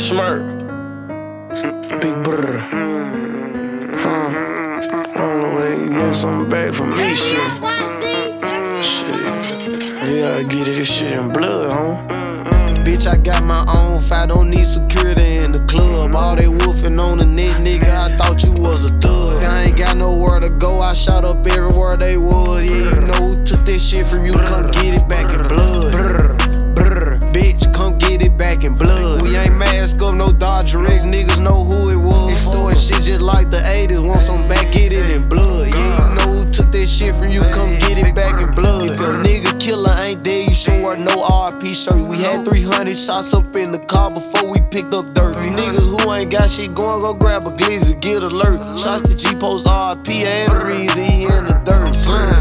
Smirk. Big brr. I don't know when you get something back from me, shit. You gotta get it, this shit in blood, Bitch, I got my own fight, don't need security in the club. All they wolfing on the net, nigga, I thought you was a thug. I ain't got nowhere to go, I shot up everywhere they was. Yeah, you know who took this shit from you, come get it back in blood. Brr, brr, bitch, come get it back in blood. We ain't mask up, no Dodger X, niggas know who it was. Extorting shit just like the 80s, want some back, get it in blood. Yeah, you know who took this shit from you, come get it back in blood. If your nigga killer ain't dead, you should wear no RP shirt. We had 300 shots up in the car before we picked up dirt. You niggas who ain't got shit going, go grab a glizzy, get alert. Shots to G-Post RP and the reason he in the dirt.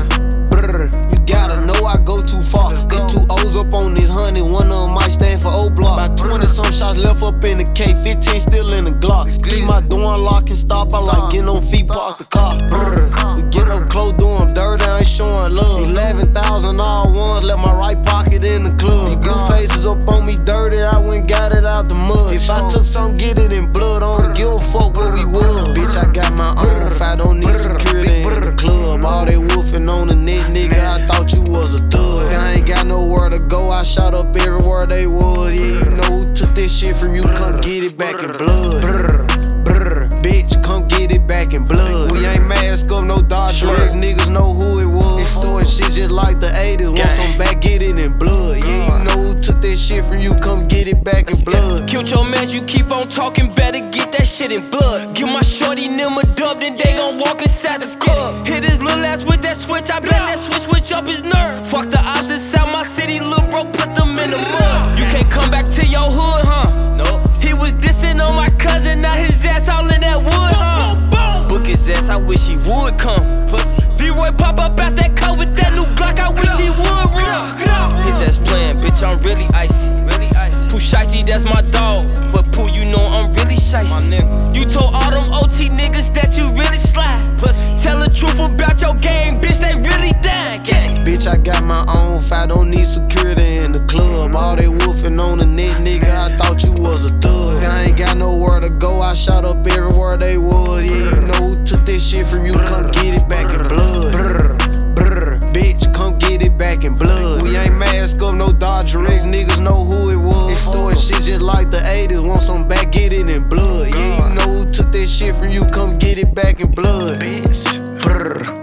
Brr, you gotta know I go too far. There's 2 O's up on this 100, one of them might stand for O-Block. About 20 some shots left up in the K, 15 still in the Glock. Keep my door unlocked and stop, I like getting on feet, park the car. Brr, we get up close, do them dirty, I ain't showing love. 11,000 all ones, left my right pocket in the club. These blue faces up on me dirty, I went got it out the mud. If I took some, get it in blood, I don't give a fuck where we was. Bitch, I got my own fight, don't need security in the club. All they wolfing on the net, nigga, I thought you was a thug. I ain't got nowhere to go, I shot up everywhere they was. Yeah, you know who took this shit from you, come get it back in blood. Brr, brr, bitch, come get it back in blood. We ain't mask up, no Dodger X, niggas know who it was. Extorting shit just like the 80s, want some back, get it in blood. Yeah, you know who took this shit from you, come get it back in blood. Killed your man, you keep on talking, better get that shit in blood. Give my shorty them a dub, then they gon' walk inside the club. Hit his little ass with that switch, I bet that switch up his nerve. Fuck the ops inside my city, lil' bro, put them in the mud. You can't come back to your hood, huh? No. He was dissing on my cousin, now his ass all in that wood, huh? Book his ass, I wish he would come. Pussy. V-Roy pop up out that car with that new Glock, I wish he would run. His ass playing, bitch, I'm really icy. Pooh Shicey, that's my dog. But Pooh, you know I'm really shicey. You told all them OT niggas that you really slide. Tell the truth about your game, bitch, they really dying. Bitch, I got my own fight, don't need security in the club. All they wolfing on the net, nigga, I thought you was a thug. I ain't got nowhere to go, I shot up everywhere they was. Yeah, you know who took this shit from you, come get it back in blood. Brr, brr, bitch, come get it back in blood. We ain't mask up, no Dodger X, niggas know who it was. Extorting shit just like the 80s, want some back, get it in blood. Yeah, you know who took this shit from you, come get it back in blood. Bitch, brr.